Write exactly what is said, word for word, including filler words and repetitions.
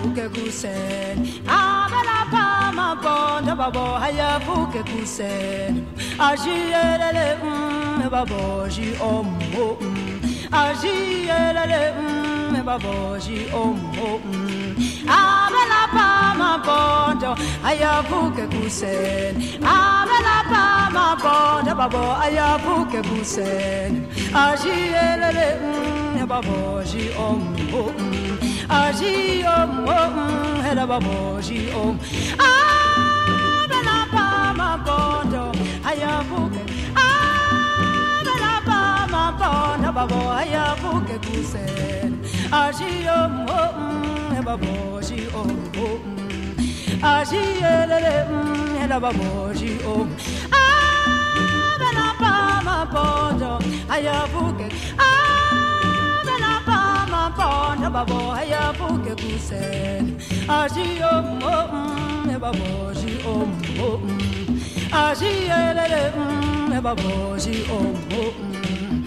buke kusen abela pa ma bonda babo haya buke kusen ajiyelele mm babo ji omo ajiyelele mm babo ji omo abela pa ma bonda haya buke kusen abela pa ma bonda babo haya buke kusen ajiyelele mm babo ji omo Aji om om hela baboji om ah bela pa ma bondo ayabuke ah bela pa ma bondo babo ayabuke kusen Aji om om baboji om om Aji elele hela baboji om ah bela pa ma bondo ayabuke Bonda babo haya buke kusen aji om om babo ji om om aji elele babo ji om om